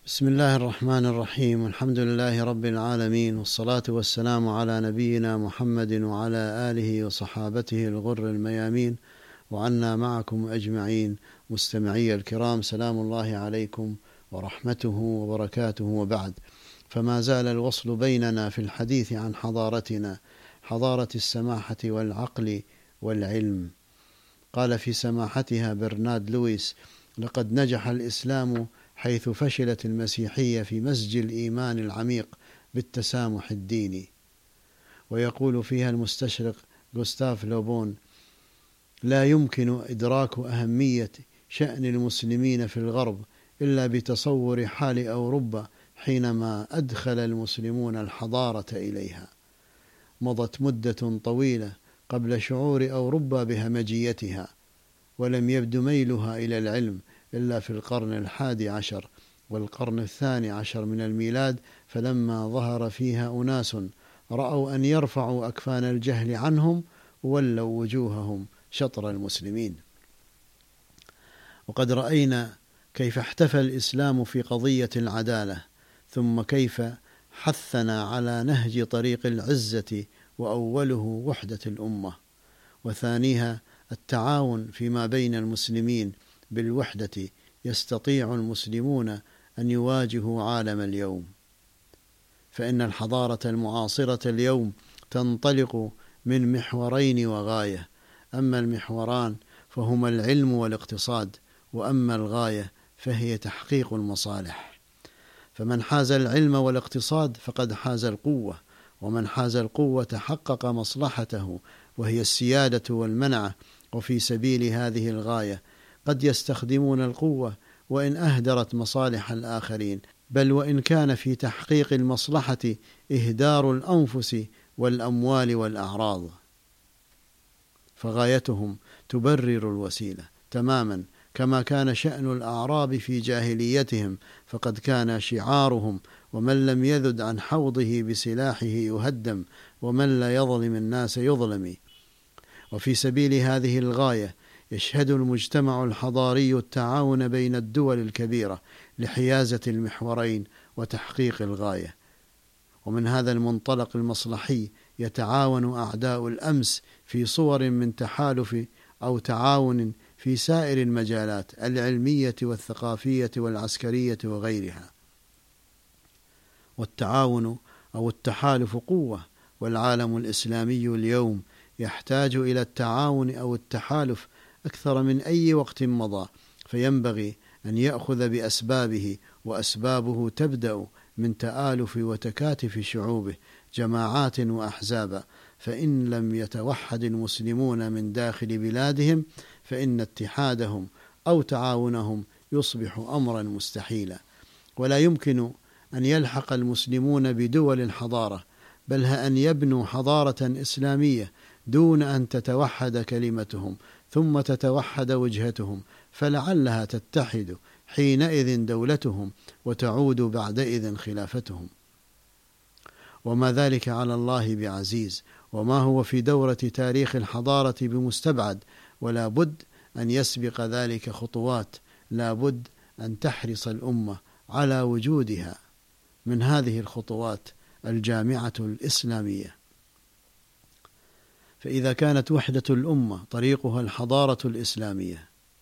بسم الله الرحمن الرحيم. الحمد لله رب العالمين، والصلاة والسلام على نبينا محمد وعلى آله وصحابته الغر الميامين، وعنا معكم أجمعين. مستمعي الكرام، سلام الله عليكم ورحمته وبركاته، وبعد. فما زال الوصل بيننا في الحديث عن حضارتنا، حضارة السماحة والعقل والعلم. قال في سماحتها برنارد لويس: لقد نجح الإسلام حيث فشلت المسيحية في مزج الإيمان العميق بالتسامح الديني. ويقول فيها المستشرق غوستاف لوبون: لا يمكن إدراك أهمية شأن المسلمين في الغرب إلا بتصور حال أوروبا حينما أدخل المسلمون الحضارة إليها. مضت مدة طويلة قبل شعور أوروبا بهمجيتها، ولم يبد ميلها إلى العلم إلا في القرن 11 والقرن 12 من الميلاد، فلما ظهر فيها أناس رأوا أن يرفعوا أكفان الجهل عنهم ولوا وجوههم شطر المسلمين. وقد رأينا كيف احتفى الإسلام في قضية العدالة، ثم كيف حثنا على نهج طريق العزة، وأوله وحدة الأمة، وثانيها التعاون فيما بين المسلمين بالوحدة. يستطيع المسلمون أن يواجهوا عالم اليوم، فإن الحضارة المعاصرة اليوم تنطلق من محورين وغاية. أما المحوران فهما العلم والاقتصاد، وأما الغاية فهي تحقيق المصالح. فمن حاز العلم والاقتصاد فقد حاز القوة، ومن حاز القوة حقق مصلحته، وهي السيادة والمنعة. وفي سبيل هذه الغاية قد يستخدمون القوة وإن أهدرت مصالح الآخرين، بل وإن كان في تحقيق المصلحة إهدار الأنفس والأموال والأعراض، فغايتهم تبرر الوسيلة تماما، كما كان شأن الأعراب في جاهليتهم، فقد كان شعارهم: ومن لم يذد عن حوضه بسلاحه يهدم، ومن لا يظلم الناس يظلم. وفي سبيل هذه الغاية يشهد المجتمع الحضاري التعاون بين الدول الكبيرة لحيازة المحورين وتحقيق الغاية. ومن هذا المنطلق المصلحي يتعاون أعداء الأمس في صور من تحالف أو تعاون في سائر المجالات العلمية والثقافية والعسكرية وغيرها. والتعاون أو التحالف قوة، والعالم الإسلامي اليوم يحتاج إلى التعاون أو التحالف أكثر من أي وقت مضى، فينبغي أن يأخذ بأسبابه، وأسبابه تبدأ من تآلف وتكاتف شعوبه جماعات وأحزابا. فإن لم يتوحد المسلمون من داخل بلادهم فإن اتحادهم أو تعاونهم يصبح أمرا مستحيلا. ولا يمكن أن يلحق المسلمون بدول الحضارة، بل أن يبنوا حضارة إسلامية دون أن تتوحد كلمتهم ثم تتوحد وجهتهم، فلعلها تتحد حينئذ دولتهم وتعود بعدئذ خلافتهم. وما ذلك على الله بعزيز، وما هو في دورة تاريخ الحضارة بمستبعد، ولا بد أن يسبق ذلك خطوات لا بد أن تحرص الأمة على وجودها. من هذه الخطوات الجامعة الإسلامية. فإذا كانت وحدة الأمة طريقها الحضارة الإسلامية،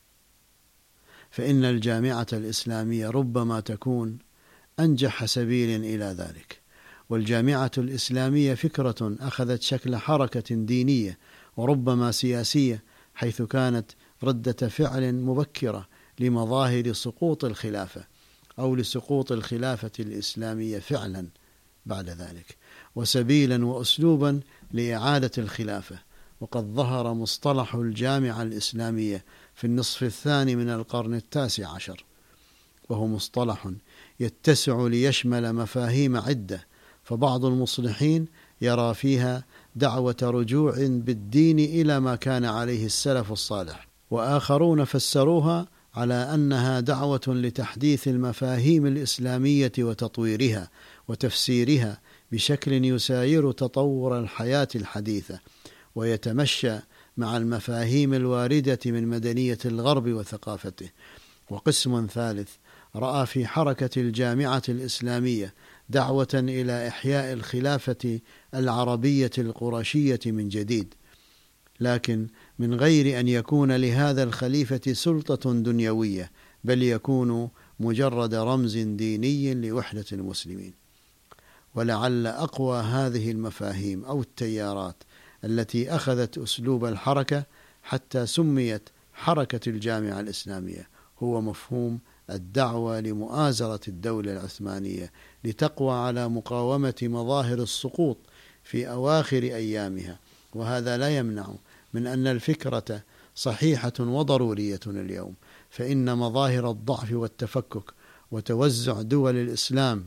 فإن الجامعة الإسلامية ربما تكون أنجح سبيل إلى ذلك. والجامعة الإسلامية فكرة أخذت شكل حركة دينية وربما سياسية، حيث كانت ردة فعل مبكرة لمظاهر سقوط الخلافة أو لسقوط الخلافة الإسلامية فعلا بعد ذلك، وسبيلا وأسلوبا لإعادة الخلافة. وقد ظهر مصطلح الجامعة الإسلامية في النصف الثاني من القرن 19، وهو مصطلح يتسع ليشمل مفاهيم عدة. فبعض المصلحين يرى فيها دعوة رجوع بالدين إلى ما كان عليه السلف الصالح، وآخرون فسروها على أنها دعوة لتحديث المفاهيم الإسلامية وتطويرها وتفسيرها بشكل يساير تطور الحياة الحديثة، ويتمشى مع المفاهيم الواردة من مدنية الغرب وثقافته. وقسم ثالث رأى في حركة الجامعة الإسلامية دعوة إلى إحياء الخلافة العربية القرشية من جديد، لكن من غير أن يكون لهذا الخليفة سلطة دنيوية، بل يكون مجرد رمز ديني لوحدة المسلمين. ولعل أقوى هذه المفاهيم أو التيارات التي أخذت أسلوب الحركة حتى سميت حركة الجامعة الإسلامية هو مفهوم الدعوة لمؤازرة الدولة العثمانية لتقوى على مقاومة مظاهر السقوط في أواخر أيامها. وهذا لا يمنع من أن الفكرة صحيحة وضرورية اليوم، فإن مظاهر الضعف والتفكك وتوزع دول الإسلام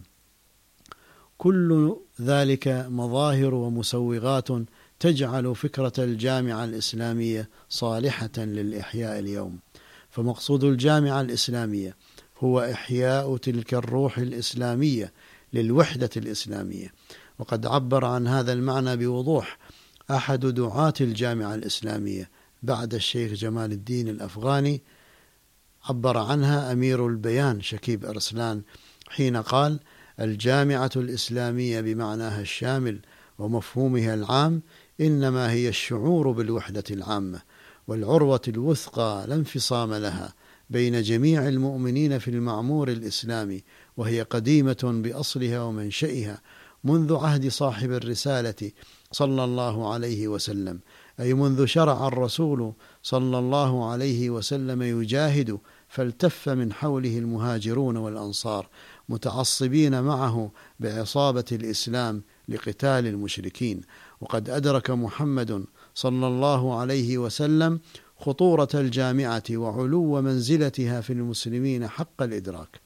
كل ذلك مظاهر ومسوغات تجعل فكرة الجامعة الإسلامية صالحة للإحياء اليوم. فمقصود الجامعة الإسلامية هو إحياء تلك الروح الإسلامية للوحدة الإسلامية. وقد عبر عن هذا المعنى بوضوح أحد دعاة الجامعة الإسلامية بعد الشيخ جمال الدين الأفغاني، عبر عنها أمير البيان شكيب أرسلان حين قال: الجامعة الإسلامية بمعناها الشامل ومفهومها العام إنما هي الشعور بالوحدة العامة والعروة الوثقى لا انفصام لها بين جميع المؤمنين في المعمور الإسلامي، وهي قديمة بأصلها ومنشئها منذ عهد صاحب الرسالة صلى الله عليه وسلم، أي منذ شرع الرسول صلى الله عليه وسلم يجاهد فالتف من حوله المهاجرون والأنصار متعصبين معه بعصابة الإسلام لقتال المشركين. وقد أدرك محمد صلى الله عليه وسلم خطورة الجامعة وعلو منزلتها في المسلمين حق الإدراك،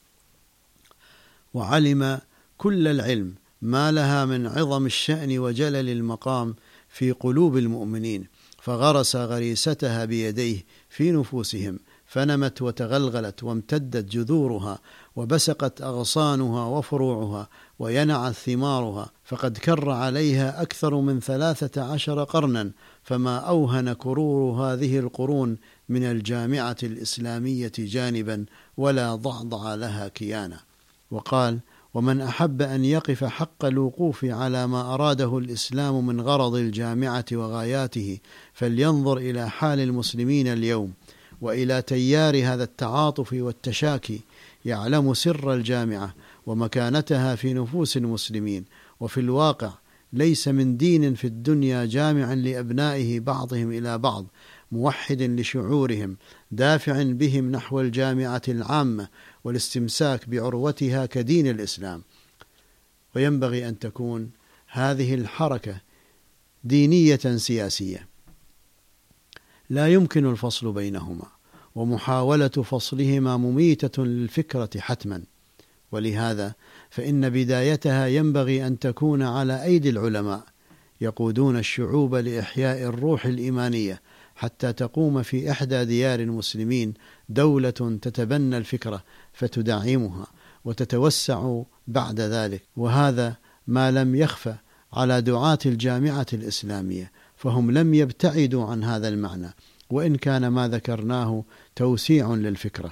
وعلم كل العلم ما لها من عظم الشأن وجلل المقام في قلوب المؤمنين، فغرس غريستها بيديه في نفوسهم، فنمت وتغلغلت وامتدت جذورها وبسقت أغصانها وفروعها وينعت ثمارها، فقد كر عليها أكثر من 13 قرنا، فما أوهن كرور هذه القرون من الجامعة الإسلامية جانبا ولا ضعضع لها كيانا. وقال: ومن أحب أن يقف حق الوقوف على ما أراده الإسلام من غرض الجامعة وغاياته فلينظر إلى حال المسلمين اليوم وإلى تيار هذا التعاطف والتشاكي، يعلم سر الجامعة ومكانتها في نفوس المسلمين. وفي الواقع ليس من دين في الدنيا جامع لأبنائه بعضهم إلى بعض، موحد لشعورهم، دافع بهم نحو الجامعة العامة والاستمساك بعروتها كدين الإسلام. وينبغي أن تكون هذه الحركة دينية سياسية، لا يمكن الفصل بينهما، ومحاولة فصلهما مميتة للفكرة حتما. ولهذا فإن بدايتها ينبغي أن تكون على أيدي العلماء يقودون الشعوب لإحياء الروح الإيمانية، حتى تقوم في إحدى ديار المسلمين دولة تتبنى الفكرة فتدعمها وتتوسع بعد ذلك. وهذا ما لم يخفى على دعاة الجامعة الإسلامية، فهم لم يبتعدوا عن هذا المعنى، وإن كان ما ذكرناه توسيع للفكرة.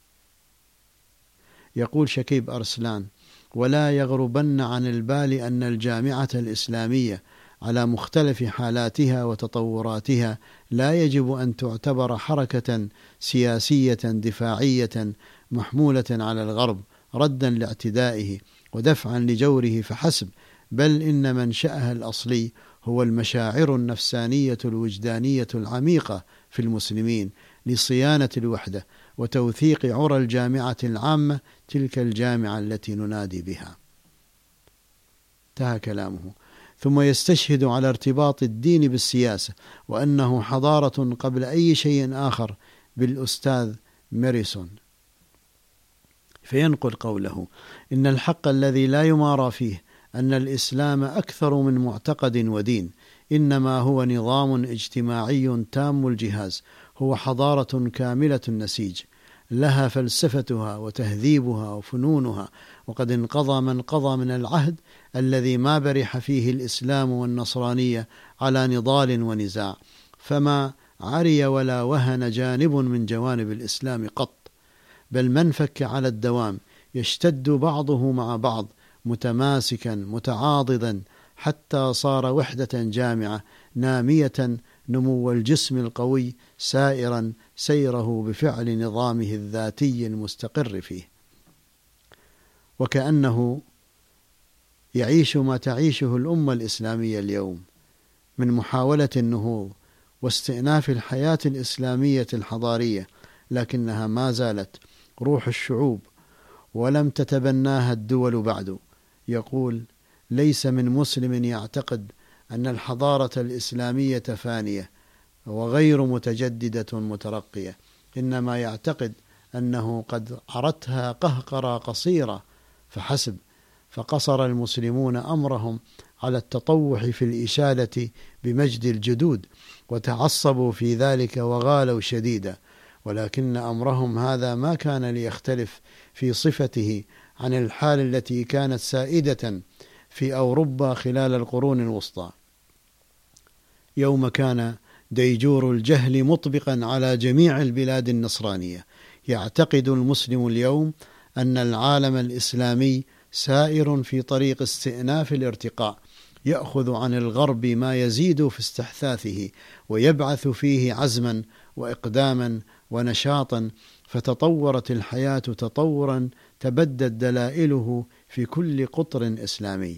يقول شكيب أرسلان: ولا يغربن عن البال أن الجامعة الإسلامية على مختلف حالاتها وتطوراتها لا يجب أن تعتبر حركة سياسية دفاعية محمولة على الغرب ردا لاعتدائه ودفعا لجوره فحسب، بل إن منشأها الأصلي هو المشاعر النفسانية الوجدانية العميقة في المسلمين لصيانة الوحدة وتوثيق عرى الجامعة العامة، تلك الجامعة التي ننادي بها. انتهى كلامه. ثم يستشهد على ارتباط الدين بالسياسة وأنه حضارة قبل أي شيء آخر بالأستاذ ميريسون، فينقل قوله: إن الحق الذي لا يمارى فيه أن الإسلام أكثر من معتقد ودين، إنما هو نظام اجتماعي تام الجهاز، هو حضارة كاملة النسيج، لها فلسفتها وتهذيبها وفنونها، وقد انقضى من قضى من العهد الذي ما برح فيه الإسلام والنصرانية على نضال ونزاع، فما عري ولا وهن جانب من جوانب الإسلام قط، بل منفك على الدوام، يشتد بعضه مع بعض متماسكا متعاضدا حتى صار وحدة جامعة نامية نمو الجسم القوي سائرا سيره بفعل نظامه الذاتي المستقر فيه، وكأنه يعيش ما تعيشه الأمة الإسلامية اليوم من محاولة النهوض واستئناف الحياة الإسلامية الحضارية، لكنها ما زالت روح الشعوب ولم تتبناها الدول بعد. يقول: ليس من مسلم يعتقد أن الحضارة الإسلامية فانية وغير متجددة مترقية، إنما يعتقد أنه قد عرتها قهقرة قصيرة فحسب، فقصر المسلمون أمرهم على التطوح في الإشادة بمجد الجدود وتعصبوا في ذلك وغالوا شديدا، ولكن أمرهم هذا ما كان ليختلف في صفته عن الحال التي كانت سائدة في أوروبا خلال القرون الوسطى، يوم كان ديجور الجهل مطبقا على جميع البلاد النصرانية. يعتقد المسلم اليوم أن العالم الإسلامي سائر في طريق استئناف الارتقاء، يأخذ عن الغرب ما يزيد في استحثاثه ويبعث فيه عزما وإقداما ونشاطا، فتطورت الحياة تطورا تبدت دلائله في كل قطر إسلامي.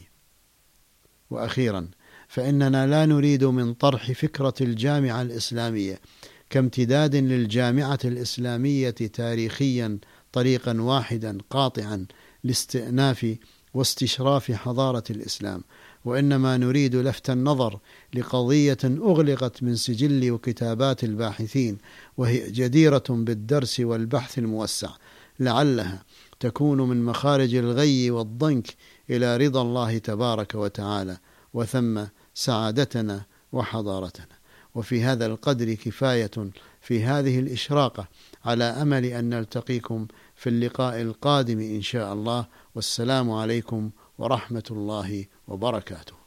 وأخيرا، فإننا لا نريد من طرح فكرة الجامعة الإسلامية كامتداد للجامعة الإسلامية تاريخيا طريقا واحدا قاطعا لاستئناف واستشراف حضارة الإسلام، وإنما نريد لفت النظر لقضية أغلقت من سجل وكتابات الباحثين، وهي جديرة بالدرس والبحث الموسع، لعلها تكون من مخارج الغي والضنك إلى رضا الله تبارك وتعالى وثم سعادتنا وحضارتنا. وفي هذا القدر كفاية في هذه الإشراقة، على أمل أن نلتقيكم في اللقاء القادم إن شاء الله، والسلام عليكم ورحمة الله وبركاته.